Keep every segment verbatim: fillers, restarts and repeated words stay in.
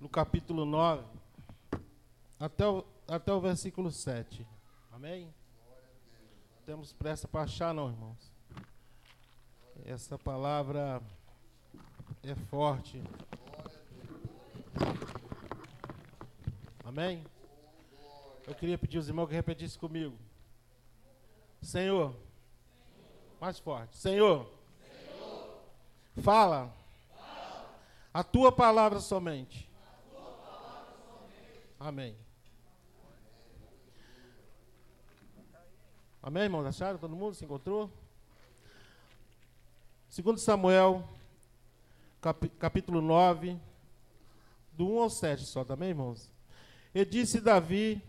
no capítulo nove, até o, até o versículo sete. Amém? Temos pressa para achar, não, irmãos? Essa palavra é forte. Amém? Eu queria pedir aos irmãos que repetissem comigo. Senhor, mais forte. Senhor, Senhor. Fala, fala. A tua palavra somente. A tua palavra somente. Amém. Amém, irmãos? Acharam? Todo mundo se encontrou? Segundo Samuel, cap, capítulo nove, do um ao sete só, também, irmãos? E disse Davi: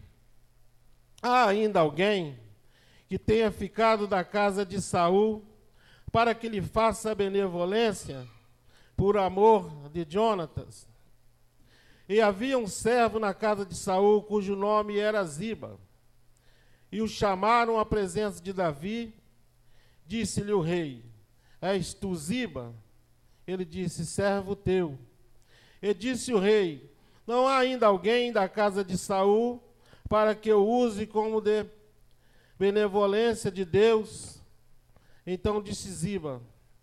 há ainda alguém que tenha ficado da casa de Saul para que lhe faça benevolência por amor de Jonatas? E havia um servo na casa de Saul cujo nome era Ziba. E o chamaram à presença de Davi. Disse-lhe o rei: és tu Ziba? Ele disse: servo teu. E disse o rei: não há ainda alguém da casa de Saul para que eu use como de benevolência de Deus? Então disse Ziba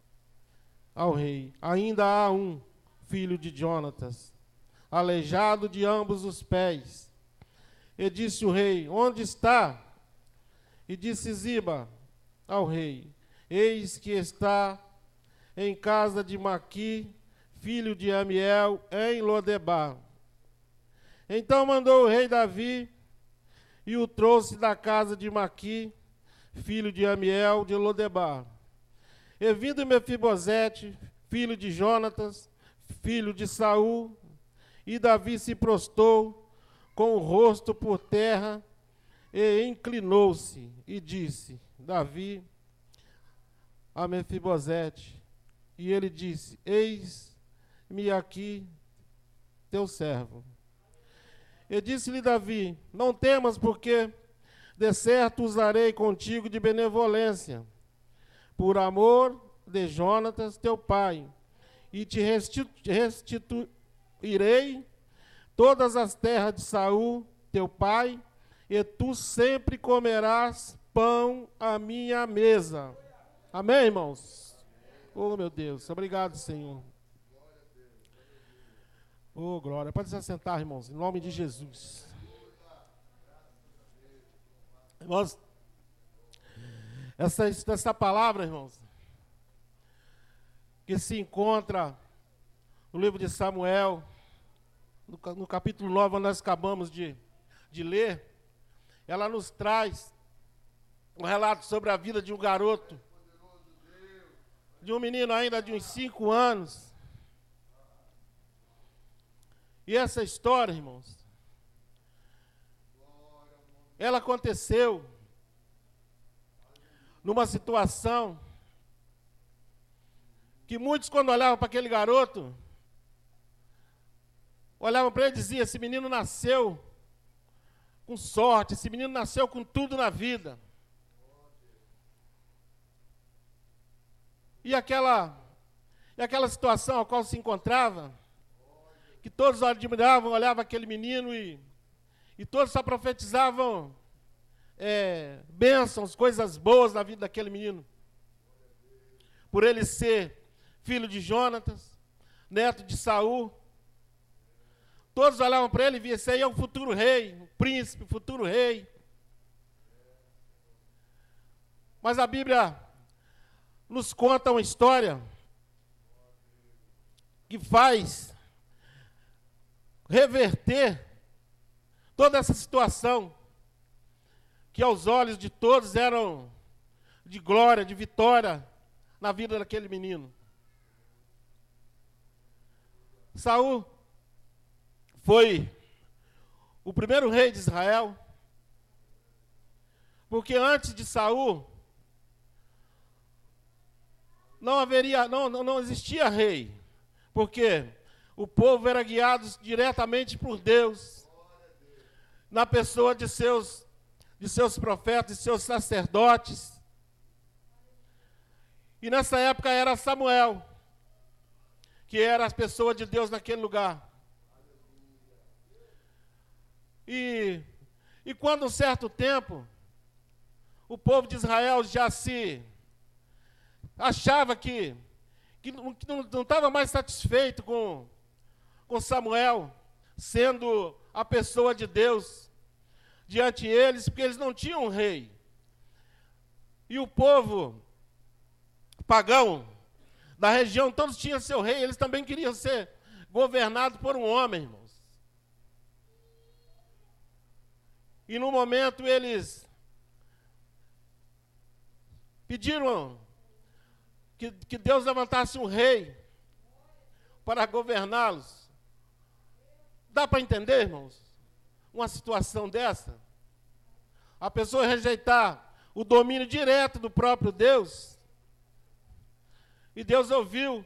ao rei: ainda há um, filho de Jonatas, aleijado de ambos os pés. E disse o rei: onde está? E disse Ziba ao rei: eis que está em casa de Maqui, filho de Amiel, em Lodebar. Então mandou o rei Davi e o trouxe da casa de Maqui, filho de Amiel, de Lodebar. E vindo Mefibosete, filho de Jonatas, filho de Saul, e Davi se prostrou com o rosto por terra e inclinou-se e disse Davi a Mefibosete, e ele disse: eis-me aqui teu servo. E disse-lhe Davi: não temas, porque de certo usarei contigo de benevolência, por amor de Jonatas teu pai, e te restitu restituirei todas as terras de Saul teu pai, e tu sempre comerás pão à minha mesa. Amém, irmãos? Oh, meu Deus, obrigado, Senhor. Oh, glória. Pode se assentar, irmãos, em nome de Jesus. Irmãos, essa, essa palavra, irmãos, que se encontra no livro de Samuel, no, no capítulo nove, onde nós acabamos de, de ler, ela nos traz um relato sobre a vida de um garoto, de um menino ainda de uns cinco anos. E essa história, irmãos, ela aconteceu numa situação que muitos, quando olhavam para aquele garoto, olhavam para ele e diziam: esse menino nasceu com sorte, esse menino nasceu com tudo na vida. E aquela, e aquela situação a qual se encontrava, que todos admiravam, olhavam aquele menino e, e todos só profetizavam é, bênçãos, coisas boas na vida daquele menino. Por ele ser filho de Jonatas, neto de Saul, todos olhavam para ele e viam: esse aí é um futuro rei, um príncipe, um futuro rei. Mas a Bíblia nos conta uma história que faz reverter toda essa situação, que aos olhos de todos eram de glória, de vitória na vida daquele menino. Saul foi o primeiro rei de Israel, porque antes de Saul não haveria, não, não, não existia rei, porque o povo era guiado diretamente por Deus, na pessoa de seus, de seus profetas, de seus sacerdotes. E nessa época era Samuel, que era a pessoa de Deus naquele lugar. E, e quando um certo tempo, o povo de Israel já se achava que, que não estava mais satisfeito com, com Samuel, sendo a pessoa de Deus diante deles, porque eles não tinham um rei. E o povo pagão da região, todos tinham seu rei, eles também queriam ser governados por um homem, irmãos. E no momento eles pediram que, que Deus levantasse um rei para governá-los. Dá para entender, irmãos, uma situação dessa? A pessoa rejeitar o domínio direto do próprio Deus. E Deus ouviu.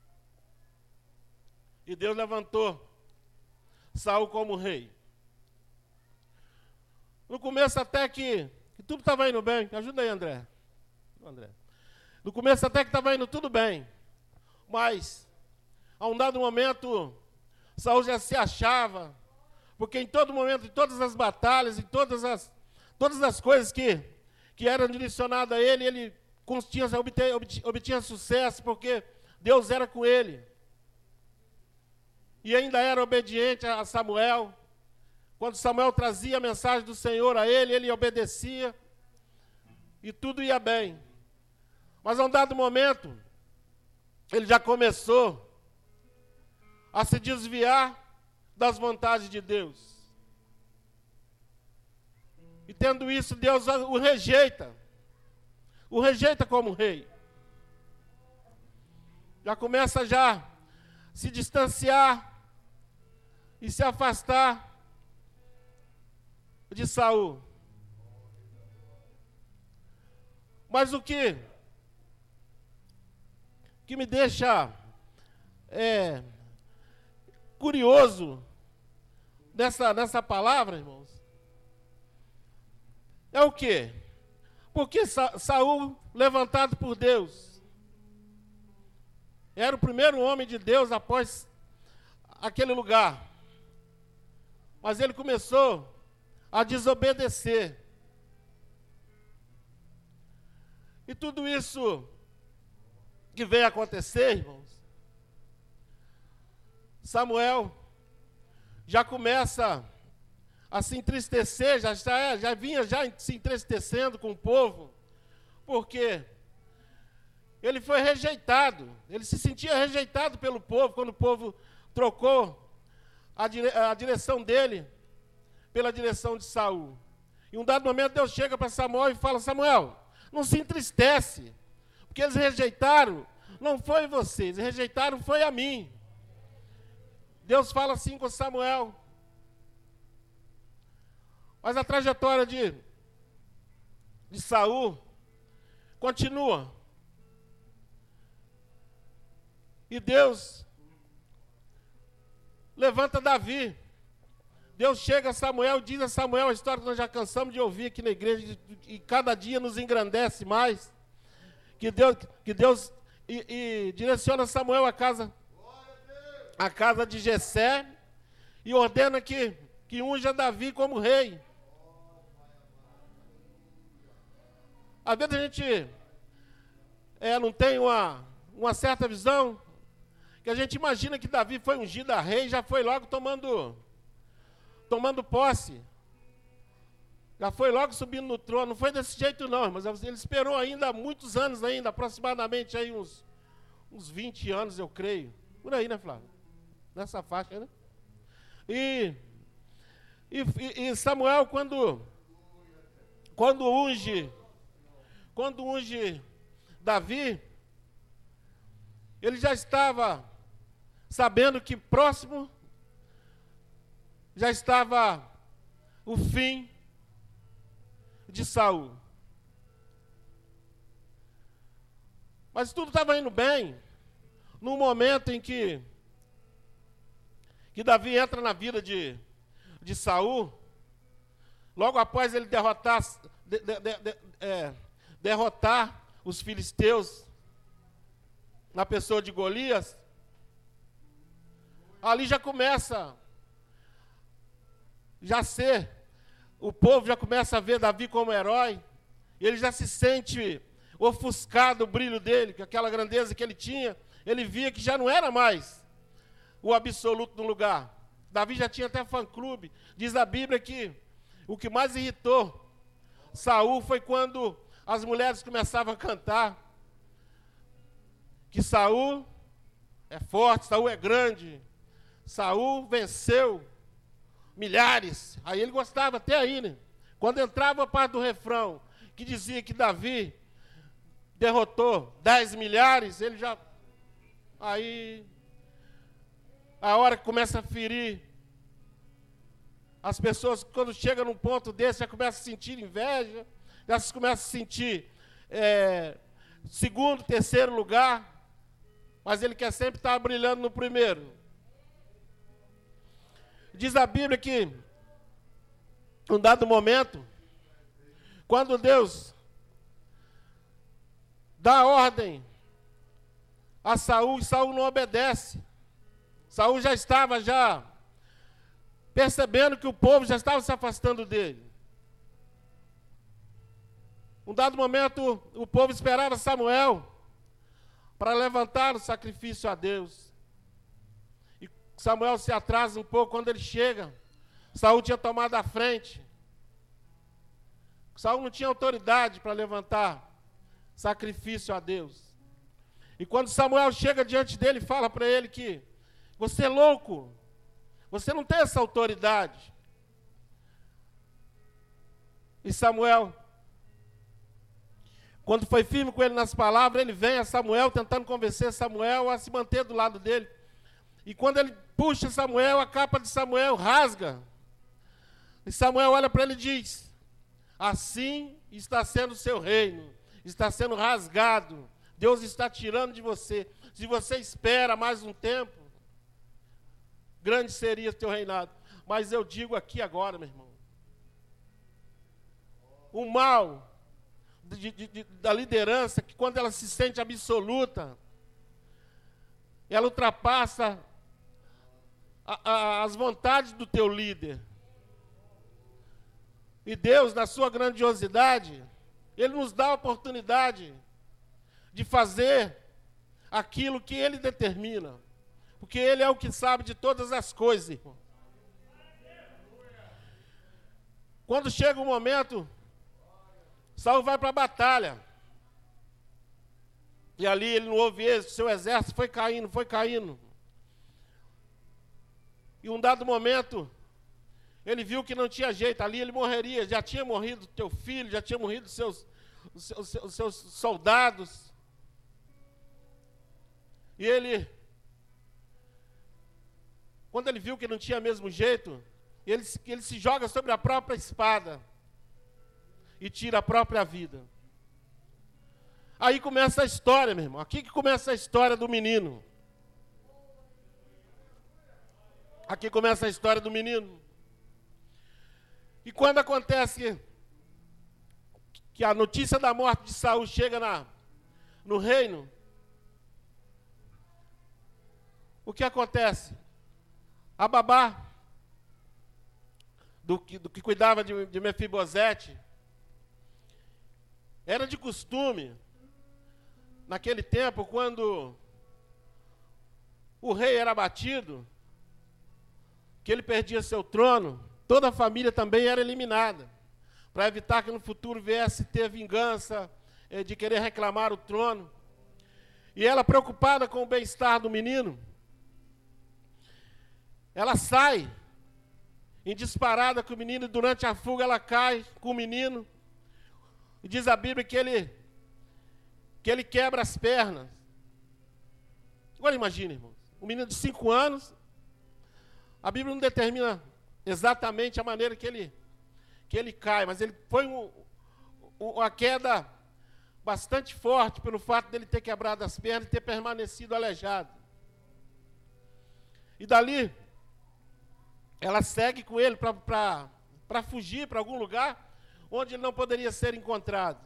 E Deus levantou Saul como rei. No começo até que, que tudo estava indo bem. Ajuda aí, André. André. No começo até que estava indo tudo bem. Mas, a um dado momento, Saul já se achava. Porque em todo momento, em todas as batalhas, em todas as, todas as coisas que, que eram direcionadas a ele, ele tinha, obtinha, obtinha sucesso, porque Deus era com ele. E ainda era obediente a Samuel. Quando Samuel trazia a mensagem do Senhor a ele, ele obedecia. E tudo ia bem. Mas a um dado momento, ele já começou a se desviar das vontades de Deus. E tendo isso, Deus o rejeita. O rejeita como rei. Já começa já a se distanciar e se afastar de Saul. Mas o que, que me deixa é, curioso nessa, nessa palavra, irmãos, é o quê? Porque Sa Saul, levantado por Deus, era o primeiro homem de Deus após aquele lugar. Mas ele começou a desobedecer. E tudo isso que veio acontecer, irmãos, Samuel já começa a se entristecer, já, já, já vinha já se entristecendo com o povo, porque ele foi rejeitado, ele se sentia rejeitado pelo povo, quando o povo trocou a, dire, a direção dele pela direção de Saul. Em um dado momento Deus chega para Samuel e fala: Samuel, não se entristece, porque eles rejeitaram, não foi vocês, rejeitaram foi a mim. Deus fala assim com Samuel. Mas a trajetória de, de Saul continua. E Deus levanta Davi. Deus chega a Samuel e diz a Samuel a história que nós já cansamos de ouvir aqui na igreja, e cada dia nos engrandece mais. Que Deus, que Deus e, e direciona Samuel à casa, à casa de Jessé, e ordena que, que unja Davi como rei. Às vezes a gente é, não tem uma, uma certa visão, que a gente imagina que Davi foi ungido a rei, já foi logo tomando, tomando posse. Já foi logo subindo no trono. Não foi desse jeito não, mas ele esperou ainda muitos anos ainda, aproximadamente aí uns, uns vinte anos, eu creio. Por aí, né, Flávio? Nessa faixa, né? E, e, e Samuel, quando, quando unge, quando unge Davi, ele já estava sabendo que próximo já estava o fim de Saul. Mas tudo estava indo bem, no momento em que, que Davi entra na vida de, de Saul, logo após ele derrotar, de, de, de, de, é, derrotar os filisteus na pessoa de Golias, ali já começa já ser, o povo já começa a ver Davi como herói, ele já se sente ofuscado o brilho dele, que aquela grandeza que ele tinha, ele via que já não era mais o absoluto no lugar. Davi já tinha até fã-clube. Diz a Bíblia que o que mais irritou Saul foi quando as mulheres começavam a cantar que Saul é forte, Saul é grande, Saul venceu milhares. Aí ele gostava até aí, né? Quando entrava a parte do refrão, que dizia que Davi derrotou dez milhares, ele já... Aí, a hora que começa a ferir, as pessoas, quando chegam num ponto desse, já começam a sentir inveja, já começam a sentir é, segundo, terceiro lugar, mas ele quer sempre estar brilhando no primeiro. Diz a Bíblia que, em um dado momento, quando Deus dá ordem a Saul, e Saul não obedece. Saul já estava já percebendo que o povo já estava se afastando dele. Um dado momento, o povo esperava Samuel para levantar o sacrifício a Deus. E Samuel se atrasa um pouco. Quando ele chega, Saul tinha tomado a frente. Saul não tinha autoridade para levantar sacrifício a Deus. E quando Samuel chega diante dele e fala para ele que você é louco, você não tem essa autoridade. E Samuel, quando foi firme com ele nas palavras, ele vem a Samuel tentando convencer Samuel a se manter do lado dele. E quando ele puxa Samuel, a capa de Samuel rasga. E Samuel olha para ele e diz: assim está sendo o seu reino, está sendo rasgado. Deus está tirando de você. Se você espera mais um tempo, grande seria o teu reinado. Mas eu digo aqui agora, meu irmão, o mal de, de, de, da liderança, que quando ela se sente absoluta, ela ultrapassa a, a, as vontades do teu líder. E Deus, na sua grandiosidade, Ele nos dá a oportunidade de fazer aquilo que Ele determina. Porque Ele é o que sabe de todas as coisas, irmão. Quando chega o momento, Saul vai para a batalha. E ali ele não houve êxito, seu exército foi caindo, foi caindo. E um dado momento, ele viu que não tinha jeito, ali ele morreria. Já tinha morrido teu filho, já tinha morrido seus, os seus, os seus soldados. E ele, quando ele viu que não tinha mesmo jeito, ele, ele se joga sobre a própria espada e tira a própria vida. Aí começa a história, meu irmão. Aqui que começa a história do menino. Aqui começa a história do menino. E quando acontece que a notícia da morte de Saul chega na, no reino, o que acontece? A babá do que, do que cuidava de, de Mefibosete, era de costume, naquele tempo, quando o rei era abatido, que ele perdia seu trono, toda a família também era eliminada, para evitar que no futuro viesse ter vingança eh, de querer reclamar o trono. E ela, preocupada com o bem-estar do menino, ela sai em disparada com o menino, e durante a fuga ela cai com o menino. E diz a Bíblia que ele, que ele quebra as pernas. Agora imagine, irmãos, um menino de cinco anos, a Bíblia não determina exatamente a maneira que ele, que ele cai, mas ele foi um, uma queda bastante forte pelo fato dele ter quebrado as pernas e ter permanecido aleijado. E dali, ela segue com ele para fugir para algum lugar onde ele não poderia ser encontrado.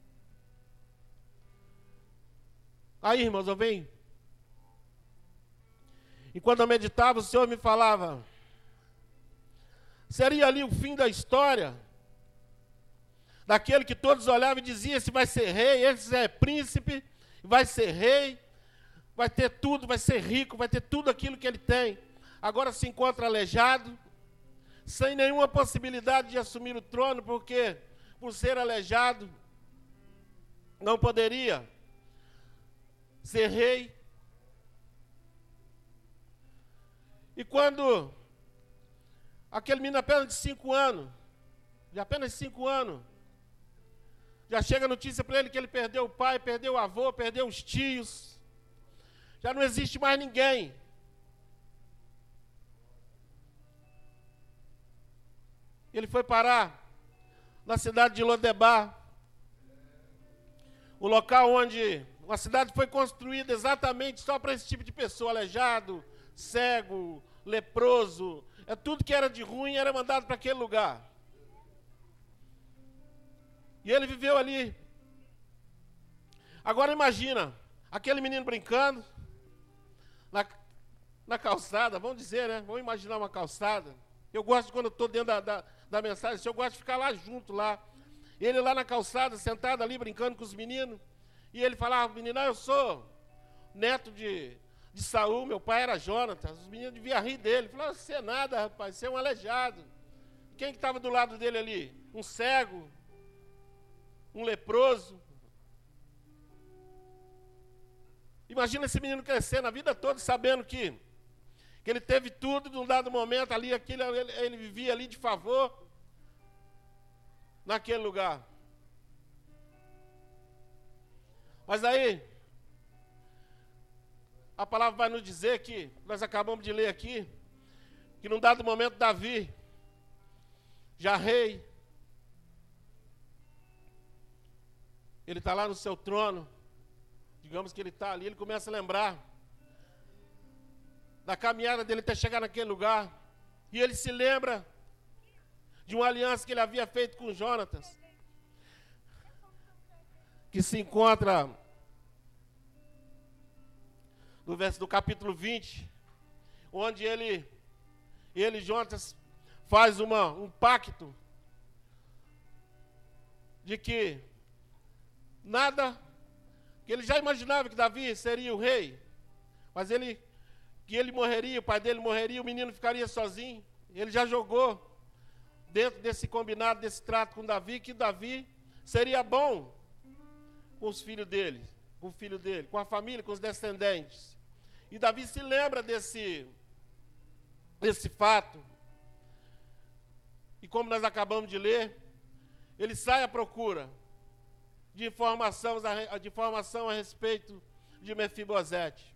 Aí, irmãos, eu venho. E quando eu meditava, o Senhor me falava: seria ali o fim da história, daquele que todos olhavam e diziam, esse vai ser rei, esse é príncipe, vai ser rei, vai ter tudo, vai ser rico, vai ter tudo aquilo que ele tem. Agora se encontra aleijado, sem nenhuma possibilidade de assumir o trono, porque por ser aleijado, não poderia ser rei. E quando aquele menino apenas de cinco anos, de apenas cinco anos, já chega a notícia para ele que ele perdeu o pai, perdeu o avô, perdeu os tios, já não existe mais ninguém. Ele foi parar na cidade de Lodebar, o local onde uma cidade foi construída exatamente só para esse tipo de pessoa, aleijado, cego, leproso, é tudo que era de ruim era mandado para aquele lugar. E ele viveu ali. Agora imagina, aquele menino brincando na, na calçada, vamos dizer, né? Vamos imaginar uma calçada. Eu gosto, quando eu estou dentro da, da, da mensagem, eu gosto de ficar lá junto, lá. Ele lá na calçada, sentado ali, brincando com os meninos. E ele falava, menino, eu sou neto de, de Saul, meu pai era Jonatas. Os meninos deviam rir dele. Falaram, você é nada, rapaz, você é um aleijado. Quem que estava do lado dele ali? Um cego, um leproso. Imagina esse menino crescendo a vida toda, sabendo que, que ele teve tudo, num dado momento ali, aquele, ele, ele vivia ali de favor, naquele lugar. Mas aí, a palavra vai nos dizer que, nós acabamos de ler aqui, que num dado momento Davi, já rei, ele está lá no seu trono, digamos que ele está ali, ele começa a lembrar da caminhada dele até chegar naquele lugar, e ele se lembra de uma aliança que ele havia feito com Jonatas, que se encontra no verso do capítulo vinte, onde ele, ele Jonatas faz uma, um pacto de que nada, que ele já imaginava que Davi seria o rei, mas ele, que ele morreria, o pai dele morreria, o menino ficaria sozinho. Ele já jogou dentro desse combinado, desse trato com Davi, que Davi seria bom com os filhos dele, com o filho dele, com a família, com os descendentes. E Davi se lembra desse, desse fato. E como nós acabamos de ler, ele sai à procura de informação, de informação a respeito de Mefibosete.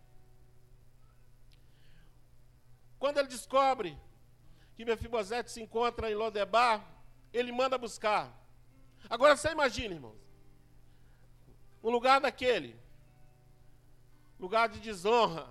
Quando ele descobre que Mefibosete se encontra em Lodebar, ele manda buscar. Agora você imagina, irmãos, um lugar daquele, lugar de desonra,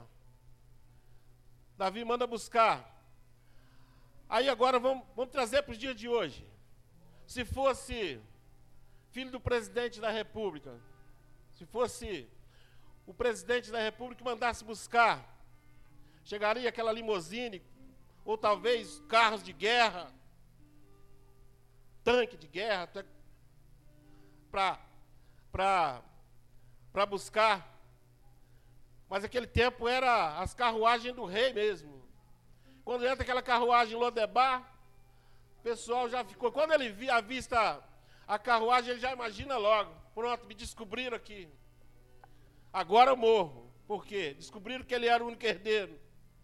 Davi manda buscar. Aí agora vamos, vamos trazer para os dias de hoje. Se fosse filho do presidente da República, se fosse o presidente da República que mandasse buscar, chegaria aquela limusine, ou talvez carros de guerra, tanque de guerra, para para buscar. Mas aquele tempo era as carruagens do rei mesmo. Quando entra aquela carruagem em Lodebar, o pessoal já ficou. Quando ele via, avista a carruagem, ele já imagina logo. Pronto, me descobriram aqui. Agora eu morro. Por quê? Descobriram que ele era o único herdeiro.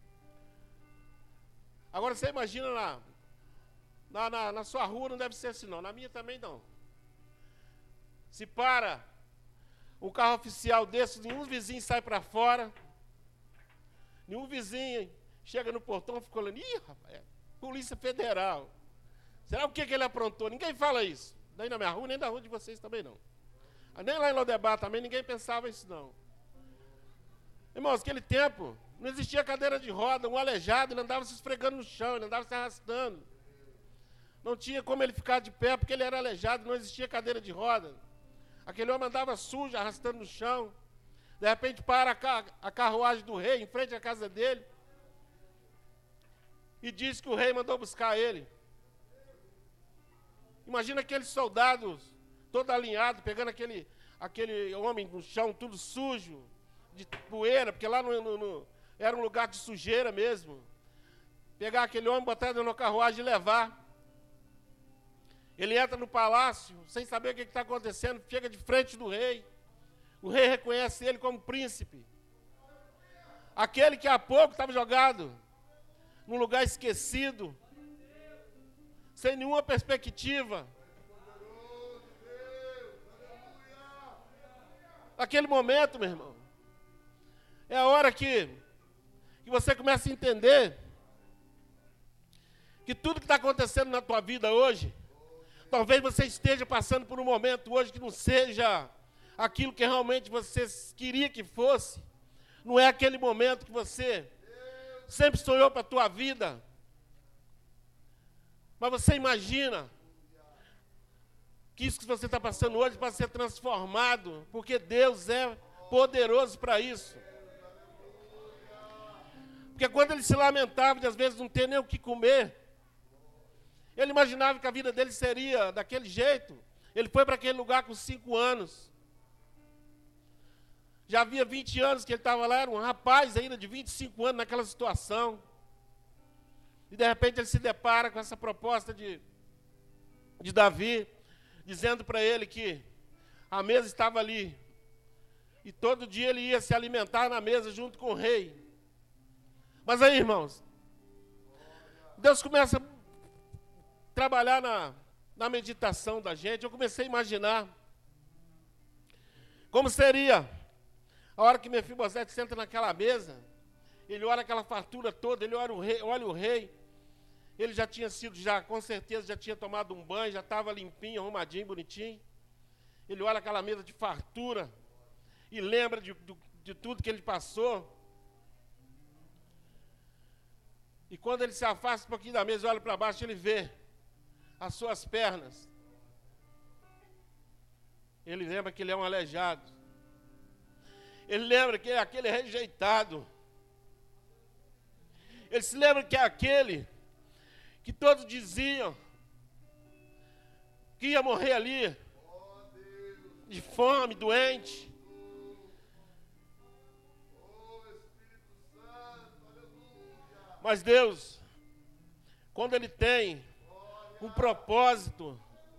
Agora você imagina na, na, na, na sua rua, não deve ser assim não. Na minha também não. Se para um carro oficial desse, nenhum vizinho sai para fora. Nenhum vizinho chega no portão e fica olhando. Ih, rapaz, é Polícia Federal. Será o que, que ele aprontou? Ninguém fala isso. Nem na minha rua, nem na rua de vocês também não. Nem lá em Lodebar também, ninguém pensava isso não. Irmãos, naquele tempo, não existia cadeira de roda, um aleijado, ele andava se esfregando no chão, ele andava se arrastando. Não tinha como ele ficar de pé, porque ele era aleijado, não existia cadeira de roda. Aquele homem andava sujo, arrastando no chão. De repente para a, car a carruagem do rei, em frente à casa dele, e diz que o rei mandou buscar ele. Imagina aqueles soldados, todo alinhado, pegando aquele, aquele homem no chão, tudo sujo, de poeira, porque lá no, no, no, era um lugar de sujeira mesmo. Pegar aquele homem, botar ele na carruagem e levar. Ele entra no palácio, sem saber o que está acontecendo, chega de frente do rei. O rei reconhece ele como príncipe. Aquele que há pouco estava jogado num lugar esquecido, sem nenhuma perspectiva. Aquele momento, meu irmão, é a hora que, que você começa a entender que tudo que está acontecendo na tua vida hoje, talvez você esteja passando por um momento hoje que não seja aquilo que realmente você queria que fosse. Não é aquele momento que você sempre sonhou para a tua vida. Mas você imagina que isso que você está passando hoje pode ser transformado, porque Deus é poderoso para isso. Porque quando ele se lamentava de às vezes não ter nem o que comer, ele imaginava que a vida dele seria daquele jeito. Ele foi para aquele lugar com cinco anos. Já havia vinte anos que ele estava lá, era um rapaz ainda de vinte e cinco anos naquela situação. E de repente ele se depara com essa proposta de, de Davi, dizendo para ele que a mesa estava ali. E todo dia ele ia se alimentar na mesa junto com o rei. Mas aí, irmãos, Deus começa a trabalhar na, na meditação da gente. Eu comecei a imaginar como seria a hora que Mefibosete senta naquela mesa. Ele olha aquela fartura toda, ele olha o rei, olha o rei. Ele já tinha sido, já com certeza, já tinha tomado um banho, já estava limpinho, arrumadinho, bonitinho. Ele olha aquela mesa de fartura e lembra de, de, de tudo que ele passou. E quando ele se afasta um pouquinho da mesa e olha para baixo, ele vê as suas pernas. Ele lembra que ele é um aleijado. Ele lembra que é aquele rejeitado. Ele se lembra que é aquele que todos diziam que ia morrer ali, de fome, doente. Mas Deus, quando Ele tem um propósito,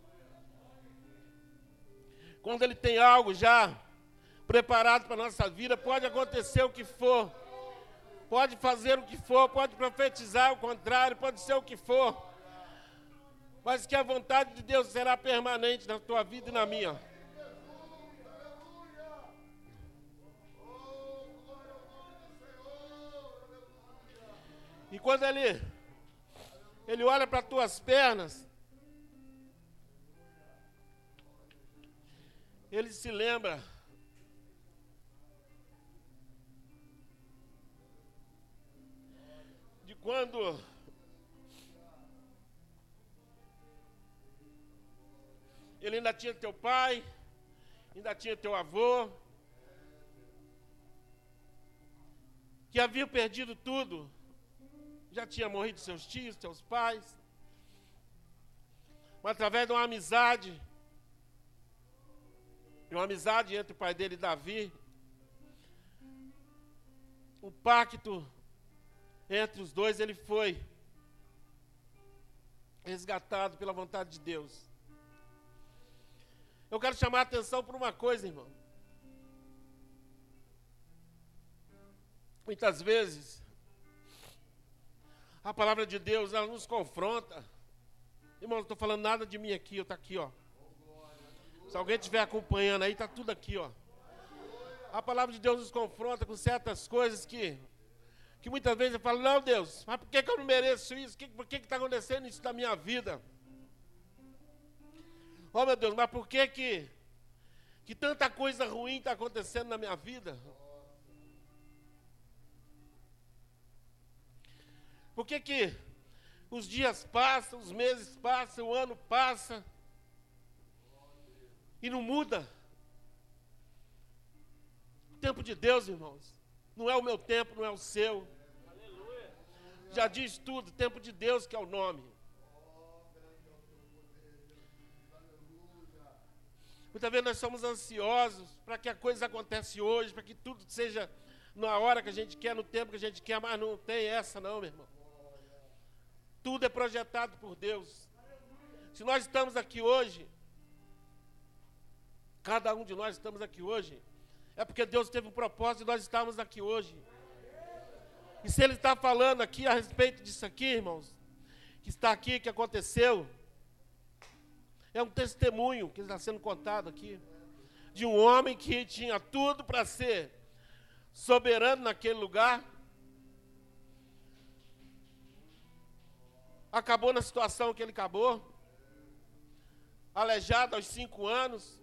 quando Ele tem algo já preparado para a nossa vida, pode acontecer o que for, pode fazer o que for, pode profetizar o contrário, pode ser o que for, mas que a vontade de Deus será permanente na tua vida e na minha. E quando ele, ele olha para as tuas pernas, ele se lembra de quando ele ainda tinha teu pai, ainda tinha teu avô, que havia perdido tudo. Já tinha morrido seus tios, seus pais. Mas através de uma amizade, de uma amizade entre o pai dele e Davi, um pacto entre os dois, ele foi resgatado pela vontade de Deus. Eu quero chamar a atenção por uma coisa, irmão. Muitas vezes, a palavra de Deus, ela nos confronta. Irmão, não estou falando nada de mim aqui, eu estou aqui, ó. Se alguém estiver acompanhando aí, está tudo aqui, ó. A palavra de Deus nos confronta com certas coisas que, que muitas vezes eu falo, não, Deus, mas por que, que eu não mereço isso? Que, por que está acontecendo isso na minha vida? Oh, meu Deus, mas por que que, que tanta coisa ruim está acontecendo na minha vida? Por que que os dias passam, os meses passam, o ano passa e não muda? O tempo de Deus, irmãos, não é o meu tempo, não é o seu. Aleluia. Já diz tudo, tempo de Deus que é o nome. Muitas vezes nós somos ansiosos para que a coisa aconteça hoje, para que tudo seja na hora que a gente quer, no tempo que a gente quer, mas não tem essa não, meu irmão. Tudo é projetado por Deus. Se nós estamos aqui hoje, cada um de nós estamos aqui hoje, é porque Deus teve um propósito e nós estamos aqui hoje. E se Ele está falando aqui a respeito disso aqui, irmãos, que está aqui, que aconteceu, é um testemunho que está sendo contado aqui, de um homem que tinha tudo para ser soberano naquele lugar, acabou na situação que ele acabou, aleijado aos cinco anos,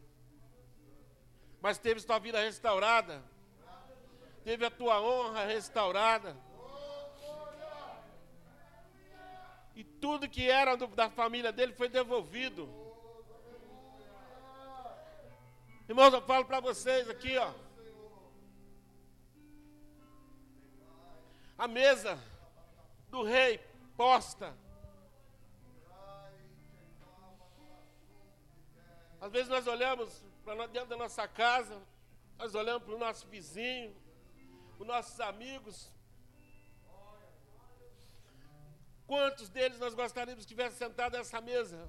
mas teve sua vida restaurada, teve a tua honra restaurada, e tudo que era do, da família dele foi devolvido. Irmãos, eu falo para vocês aqui, ó, a mesa do rei posta. Às vezes nós olhamos para dentro da nossa casa, nós olhamos para o nosso vizinho, os nossos amigos. Quantos deles nós gostaríamos que estivesse sentado nessa mesa?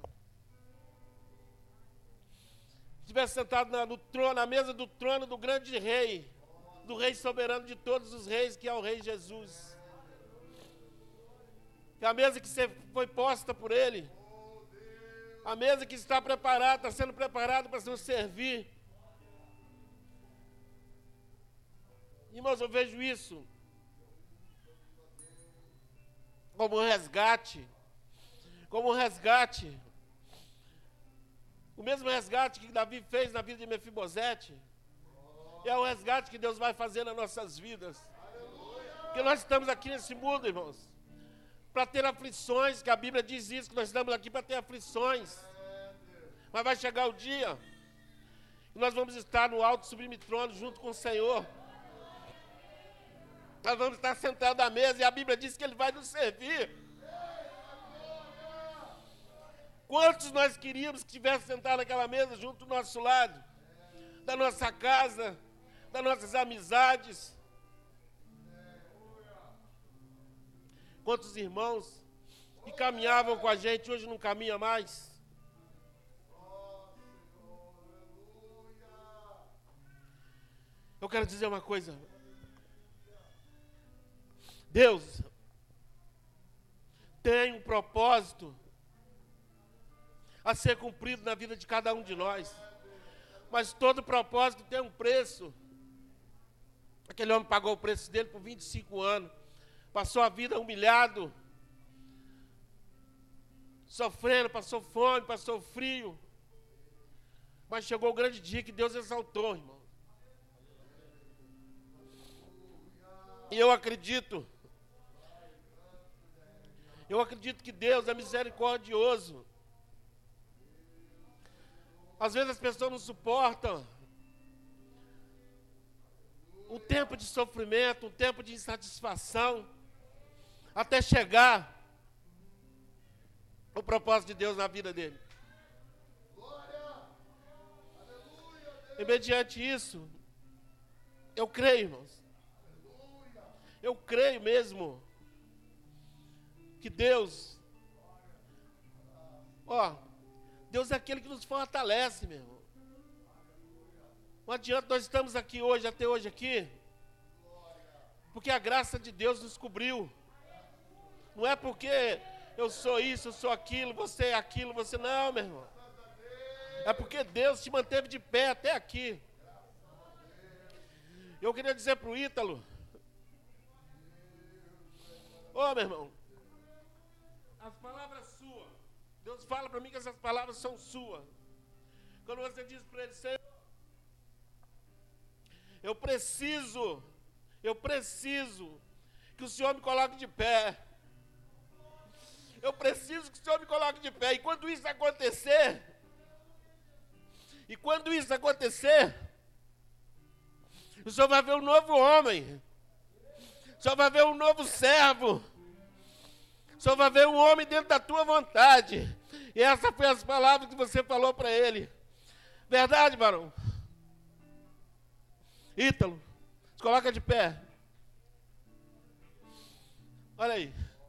Estivesse sentado na, no trono, na mesa do trono do grande rei, do rei soberano de todos os reis, que é o rei Jesus. Que a mesa que foi posta por ele, a mesa que está preparada, está sendo preparada para nos servir. Irmãos, eu vejo isso como um resgate, como um resgate, o mesmo resgate que Davi fez na vida de Mefibosete, é o resgate que Deus vai fazer nas nossas vidas, porque nós estamos aqui nesse mundo, irmãos, para ter aflições, que a Bíblia diz isso, que nós estamos aqui para ter aflições, mas vai chegar o dia, que nós vamos estar no alto sublime trono, junto com o Senhor, nós vamos estar sentados à mesa, e a Bíblia diz que Ele vai nos servir. Quantos nós queríamos que estivesse sentado naquela mesa, junto do nosso lado, da nossa casa, das nossas amizades. Quantos irmãos que caminhavam com a gente, hoje não caminha mais. Eu quero dizer uma coisa. Deus tem um propósito a ser cumprido na vida de cada um de nós. Mas todo propósito tem um preço. Aquele homem pagou o preço dele por vinte e cinco anos. Passou a vida humilhado, sofrendo, passou fome, passou frio. Mas chegou o grande dia que Deus exaltou, irmão. E eu acredito, eu acredito que Deus é misericordioso. Às vezes as pessoas não suportam um tempo de sofrimento, um tempo de insatisfação, até chegar o propósito de Deus na vida dele. E mediante isso, eu creio, irmãos, eu creio mesmo que Deus, ó, Deus é aquele que nos fortalece, meu irmão. Não adianta nós estamos aqui hoje, até hoje aqui, porque a graça de Deus nos cobriu. Não é porque eu sou isso, eu sou aquilo, você é aquilo, você não, meu irmão. É porque Deus te manteve de pé até aqui. Eu queria dizer para o Ítalo, ô, meu irmão, as palavras suas, Deus fala para mim que essas palavras são suas. Quando você diz para ele, Senhor, eu preciso, eu preciso que o Senhor me coloque de pé. Eu preciso que o Senhor me coloque de pé. E quando isso acontecer, e quando isso acontecer, o Senhor vai ver um novo homem. O Senhor vai ver um novo servo. O Senhor vai ver um homem dentro da tua vontade. E essas foram as palavras que você falou para ele. Verdade, varão? Ítalo, se coloca de pé. Olha aí.